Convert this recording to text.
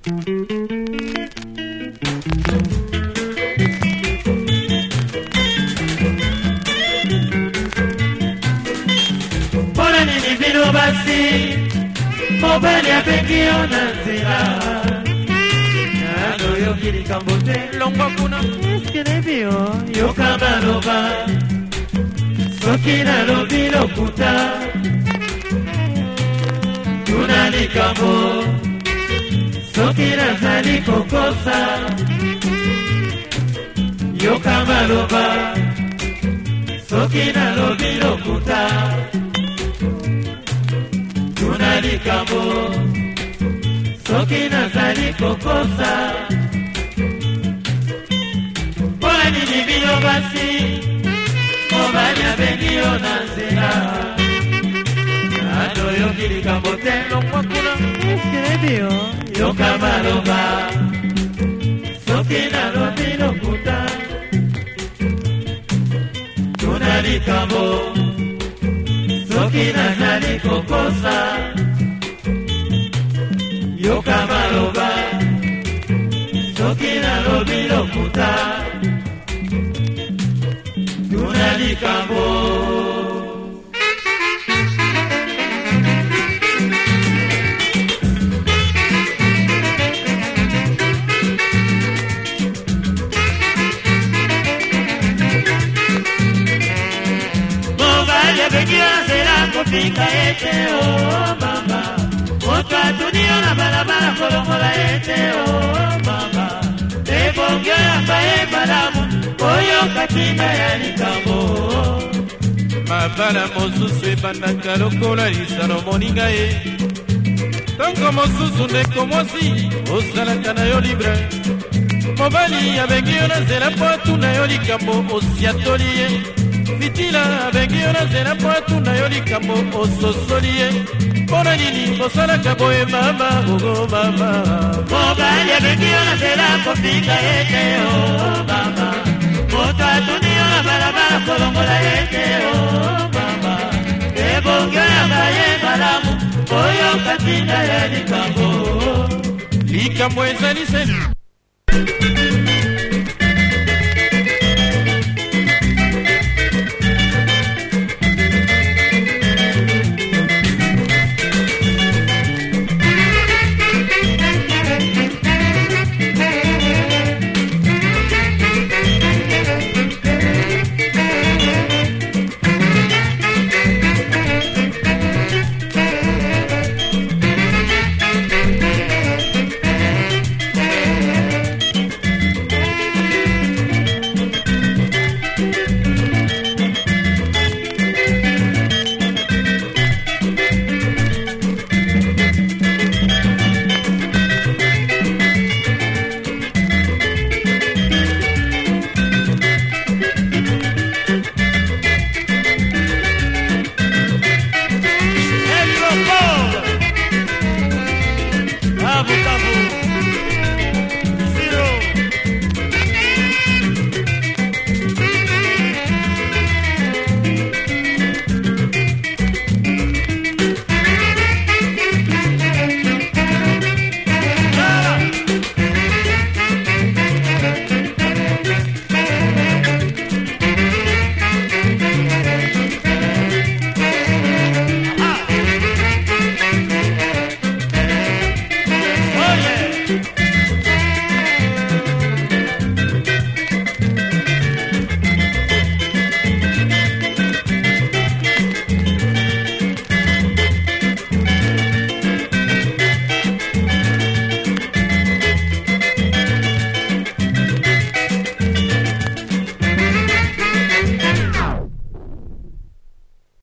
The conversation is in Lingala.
Mbona nini vino basi mobali apekio na nzira Nado yokili kambote longwa kuna Eskene bio yokama loba Soki na lobi lokuta Tuna likambo Soki na zali kokosa Yokama loba Soki na lobi lokuta Tuna likambo Soki na zali kokosa Mbona nini vino basi Mobali abengio na nzela Ando yokili kambote longwa kuna Eskene bio yokama loba Soki na lobi lokuta Tuna likambo Soki na zali kokosa Yokama loba Soki na lobi lokuta Tuna likambo Kofika ete oh mama Otra tunio na balabala kolongola ete oh mama Ebongyo ya bae balamu Oyo katinga ya likambo mabala mosusu ebandaka lokola lisano moninga ye Tango mosusu ndeko mwasi osalaka na yo libre Mobali abengi yo na nzela po atuna yo likambo osiatoli ye Fitila abengi yo na nzela po atuna yo likambo ososoli ye Mpona nini bosalaka boye mama ogo mama Mobali abengi yo na nzela kofika ete oh mama Moto atuni yo na balabala kolongola ete oh mama Ebongyo ya baye balamu Oyo katinga ya likambo likambo ezali seni